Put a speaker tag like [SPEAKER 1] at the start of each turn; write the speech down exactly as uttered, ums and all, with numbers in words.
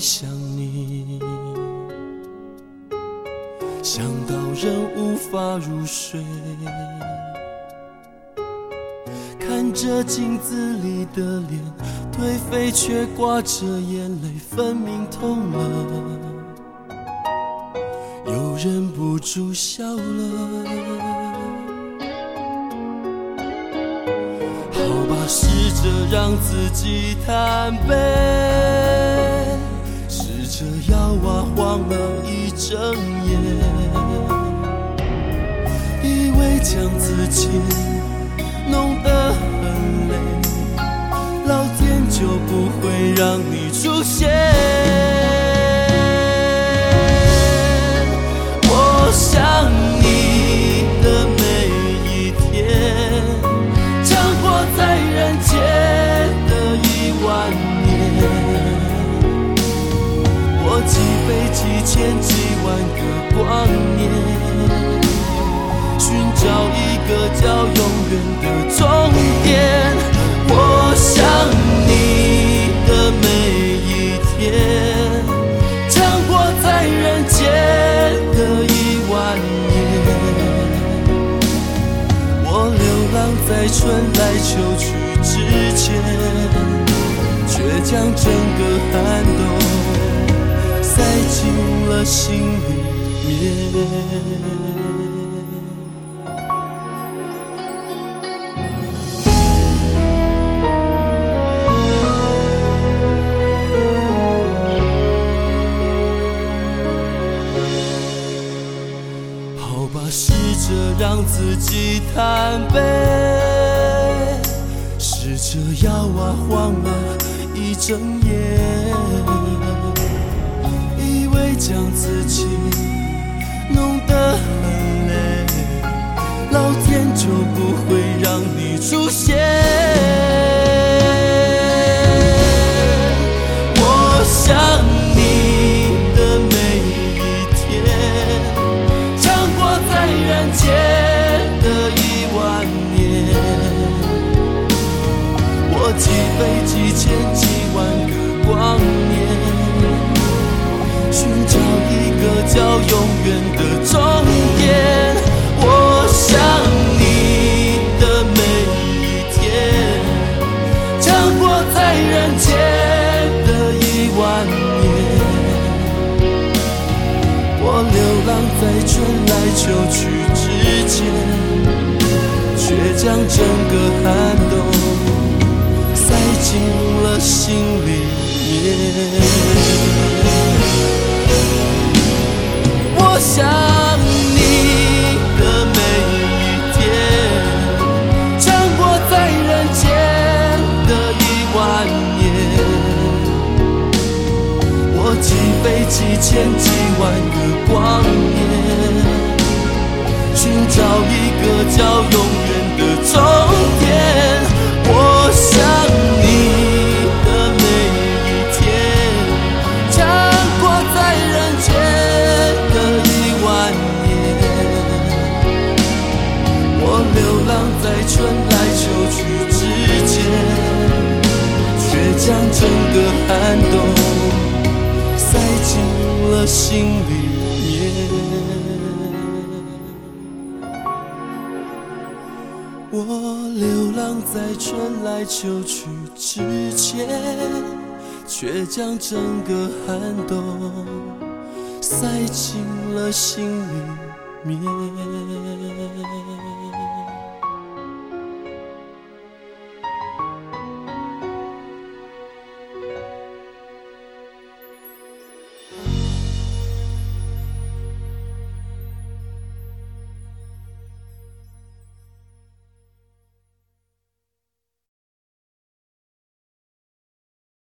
[SPEAKER 1] 想你，想到人无法入睡，看着镜子里的脸，颓废却挂着眼泪，分明痛了，又忍不住笑了。好吧，试着让自己坦白，试着摇啊晃了一整夜，以为将自己弄得很累，老天就不会让你出现。我想你的每一天，强活在人间的一万年，我几倍几千几万个光年，寻找一个叫永远的终点。我想你的每一天，强活在人间的一万年，我流浪在春来秋去之间，却将整个寒冬塞进了心里面。试着让自己坦白，试着摇啊晃啊一整夜，以为将自己弄得很累，老天就不会让你出现。我想你的每一天，在人间的一万年，我几倍几千几万个光年，寻找一个叫永远的终点。我想你的每一天，强活在人间的一万年，我流浪在春来秋去之间，却将整个寒冬塞进了心里面。我想你的每一天，强活在人间的一万年，我几倍几千几万个光年，寻找一个叫永远的终点。我想你的每一天，强活在人间的一万年，我流浪在春来秋去之间，却将整个寒冬塞进了心里面。我流浪在春来秋去之间，却将整个寒冬塞进了心里面。